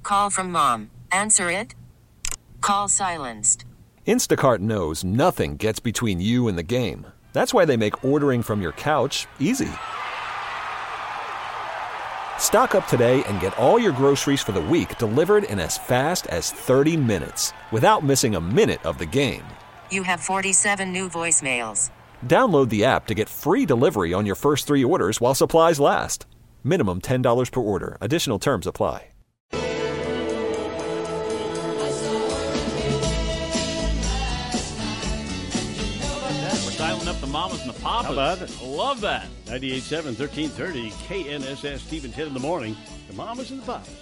Call from mom. Answer it. Call silenced. Instacart knows nothing gets between you and the game. That's why they make ordering from your couch easy. Stock up today and get all your groceries for the week delivered in as fast as 30 minutes without missing a minute of the game. You have 47 new voicemails. Download the app to get free delivery on your first 3 orders while supplies last. Minimum $10 per order. Additional terms apply. Up the mamas and the papas. How about it? Love that. 98.7, 1330, KNSS, Stephen 10 in the morning. The mamas and the papas.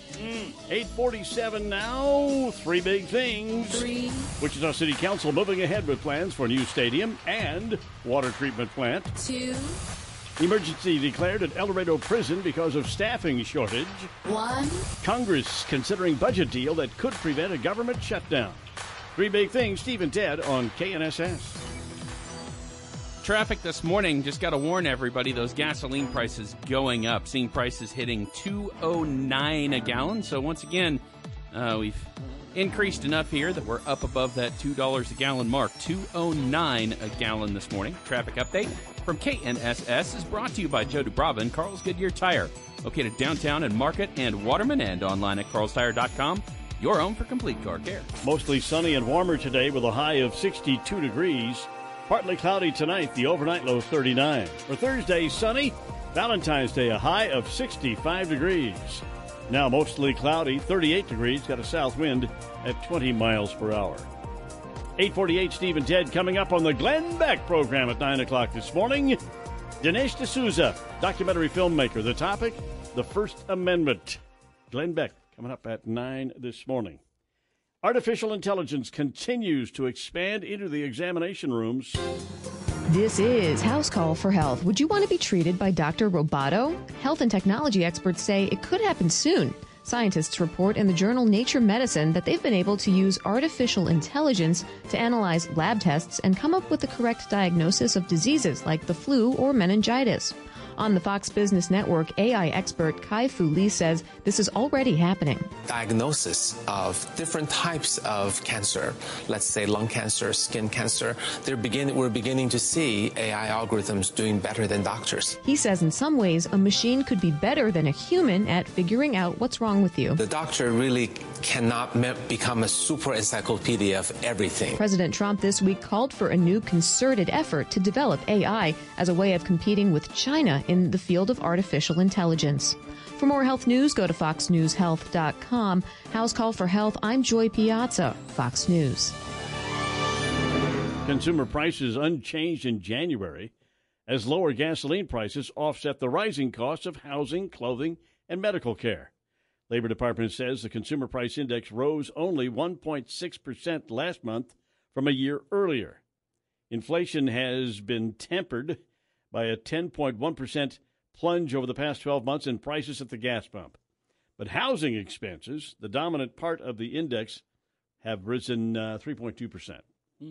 8:47 now. 3 big things. Wichita City Council moving ahead with plans for a new stadium and water treatment plant. 2. Emergency declared at El Dorado Prison because of staffing shortage. 1. Congress considering budget deal that could prevent a government shutdown. 3 big things. Stephen Ted on KNSS. Traffic this morning, just got to warn everybody, those gasoline prices going up. Seeing prices hitting $2.09 a gallon. So once again, we've increased enough here that we're up above that $2 a gallon mark. $2.09 a gallon this morning. Traffic update from KNSS is brought to you by Joe Dubrava and Carl's Goodyear Tire. Located downtown in Market and Waterman, and online at carlstire.com. Your home for complete car care. Mostly sunny and warmer today with a high of 62 degrees. Partly cloudy tonight, the overnight low 39. For Thursday, sunny. Valentine's Day, a high of 65 degrees. Now mostly cloudy, 38 degrees. Got a south wind at 20 miles per hour. 8:48, Steve and Ted coming up on the Glenn Beck program at 9 o'clock this morning. Dinesh D'Souza, documentary filmmaker. The topic, the First Amendment. Glenn Beck coming up at 9 this morning. Artificial intelligence continues to expand into the examination rooms. This is House Call for Health. Would you want to be treated by Dr. Roboto? Health and technology experts say it could happen soon. Scientists report in the journal Nature Medicine that they've been able to use artificial intelligence to analyze lab tests and come up with the correct diagnosis of diseases like the flu or meningitis. On the Fox Business Network, AI expert Kai-Fu Lee says this is already happening. Diagnosis of different types of cancer, let's say lung cancer, skin cancer, we're beginning to see AI algorithms doing better than doctors. He says in some ways a machine could be better than a human at figuring out what's wrong with you. The doctor really cannot become a super encyclopedia of everything. President Trump this week called for a new concerted effort to develop AI as a way of competing with China in the field of artificial intelligence. For more health news, go to foxnewshealth.com. House Call for Health, I'm Joy Piazza, Fox News. Consumer prices unchanged in January as lower gasoline prices offset the rising costs of housing, clothing, and medical care. Labor Department says the Consumer Price Index rose only 1.6% last month from a year earlier. Inflation has been tempered by a 10.1% plunge over the past 12 months in prices at the gas pump. But housing expenses, the dominant part of the index, have risen 3.2%.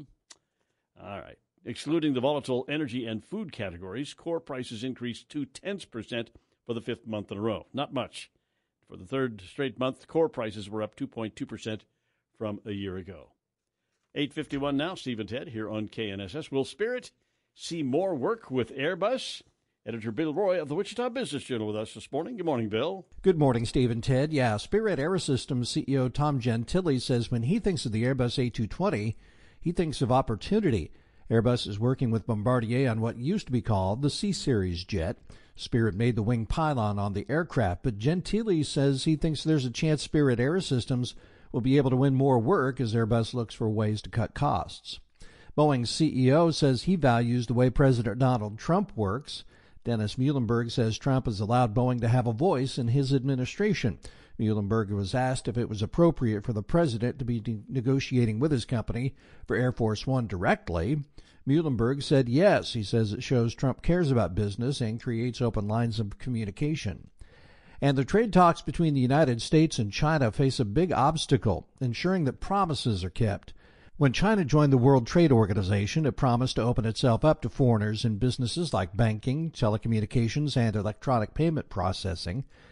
All right. Excluding the volatile energy and food categories, core prices increased 0.2% for the fifth month in a row. Not much. For the third straight month, core prices were up 2.2% from a year ago. 8:51 now, Steve and Ted here on KNSS. Will Spirit see more work with Airbus? Editor Bill Roy of the Wichita Business Journal with us this morning. Good morning, Bill. Good morning, Steve and Ted. Yeah, Spirit AeroSystems CEO Tom Gentile says when he thinks of the Airbus A220, he thinks of opportunity. Airbus is working with Bombardier on what used to be called the C-Series jet. Spirit made the wing pylon on the aircraft, but Gentile says he thinks there's a chance Spirit AeroSystems will be able to win more work as Airbus looks for ways to cut costs. Boeing's CEO says he values the way President Donald Trump works. Dennis Muhlenberg says Trump has allowed Boeing to have a voice in his administration. Muhlenberg was asked if it was appropriate for the president to be negotiating with his company for Air Force One directly. Muhlenberg said yes. He says it shows Trump cares about business and creates open lines of communication. And the trade talks between the United States and China face a big obstacle, ensuring that promises are kept. When China joined the World Trade Organization, it promised to open itself up to foreigners in businesses like banking, telecommunications, and electronic payment processing.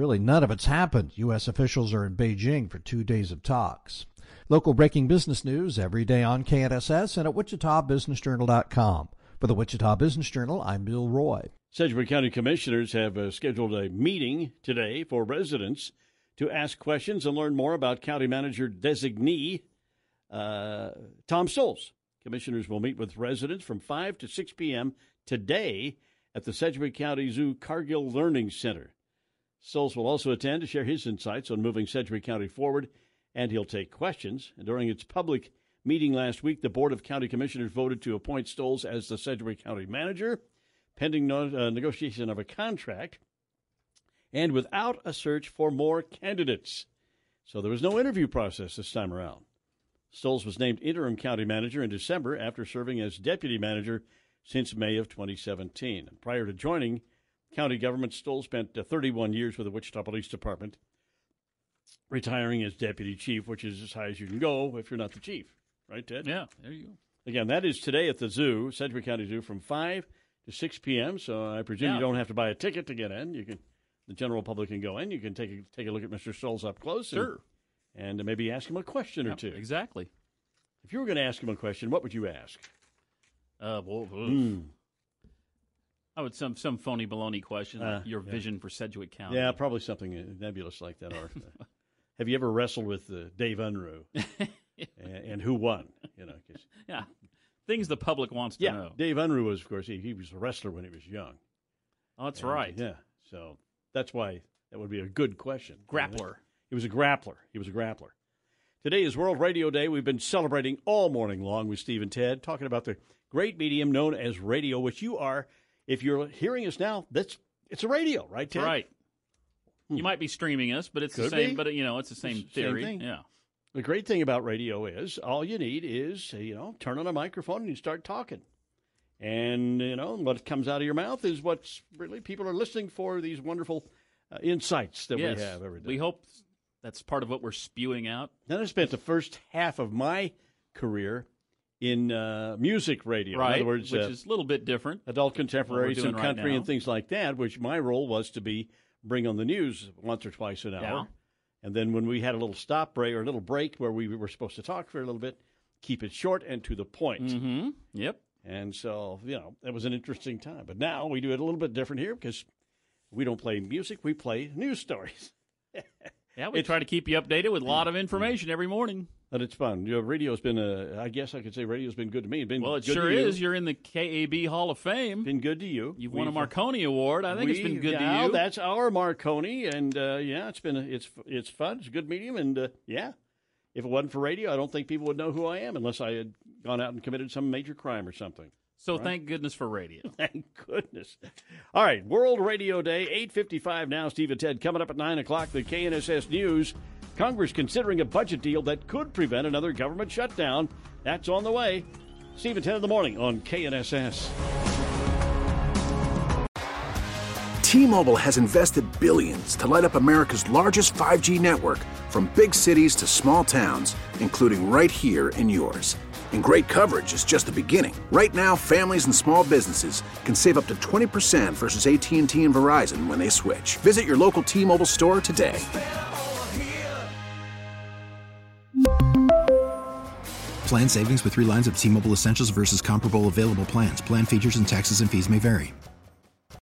Really, none of it's happened. U.S. officials are in Beijing for 2 days of talks. Local breaking business news every day on KNSS and at WichitaBusinessJournal.com. For the Wichita Business Journal, I'm Bill Roy. Sedgwick County Commissioners have scheduled a meeting today for residents to ask questions and learn more about County Manager Designee Tom Stolz. Commissioners will meet with residents from 5 to 6 p.m. today at the Sedgwick County Zoo Cargill Learning Center. Stolz will also attend to share his insights on moving Sedgwick County forward, and he'll take questions. And during its public meeting last week, the Board of County Commissioners voted to appoint Stolz as the Sedgwick County Manager, pending negotiation of a contract, and without a search for more candidates. So there was no interview process this time around. Stolz was named interim county manager in December after serving as deputy manager since May of 2017. And prior to joining county government, Stolz spent 31 years with the Wichita Police Department, retiring as deputy chief, which is as high as you can go if you're not the chief. Right, Ted? Yeah, there you go. Again, that is today at the zoo, Sedgwick County Zoo, from 5 to 6 p.m., so I presume you don't have to buy a ticket to get in. The general public can go in. You can take a look at Mr. Stolz up close. Sure. And maybe ask him a question or two. Exactly. If you were going to ask him a question, what would you ask? I would some phony baloney question, like your vision for Sedgwick County. Yeah, probably something nebulous like that. Or have you ever wrestled with Dave Unruh? and who won? Yeah, things the public wants to know. Dave Unruh was, of course, he was a wrestler when he was young. Oh, that's right. Yeah, so that's why that would be a good question. Grappler. He was a grappler. Today is World Radio Day. We've been celebrating all morning long with Steve and Ted, talking about the great medium known as radio, which you are. If you're hearing us now, it's a radio, right, Ted? Right. You might be streaming us, but it's the same. But it's the same theory. Same thing. Yeah. The great thing about radio is all you need is turn on a microphone and you start talking, and what comes out of your mouth is what's really people are listening for. These wonderful insights that we have every day. We hope that's part of what we're spewing out. Then I spent the first half of my career in music radio. Right, in other words, which is a little bit different. Adult contemporary, some country right and things like that, which my role was to bring on the news once or twice an hour. Yeah. And then when we had a little stop break or a little break where we were supposed to talk for a little bit, keep it short and to the point. Mm-hmm. Yep. And so, that was an interesting time. But now we do it a little bit different here because we don't play music, we play news stories. Yeah, we try to keep you updated with a lot of information every morning. But it's fun. Radio's been I guess I could say radio's been good to me. Well, it sure is. You're in the KAB Hall of Fame. Been good to you. You've won a Marconi Award. I think it's been good to you. That's our Marconi, and it's fun. It's a good medium, and if it wasn't for radio, I don't think people would know who I am unless I had gone out and committed some major crime or something. So thank goodness for radio. Thank goodness. All right, World Radio Day, 8:55 now. Steve and Ted coming up at 9 o'clock. The KNSS News. Congress considering a budget deal that could prevent another government shutdown. That's on the way. Steve and Ted in the morning on KNSS. T-Mobile has invested billions to light up America's largest 5G network, from big cities to small towns, including right here in yours. And great coverage is just the beginning. Right now, families and small businesses can save up to 20% versus AT&T and Verizon when they switch. Visit your local T-Mobile store today. Plan savings with 3 lines of T-Mobile Essentials versus comparable available plans. Plan features and taxes and fees may vary.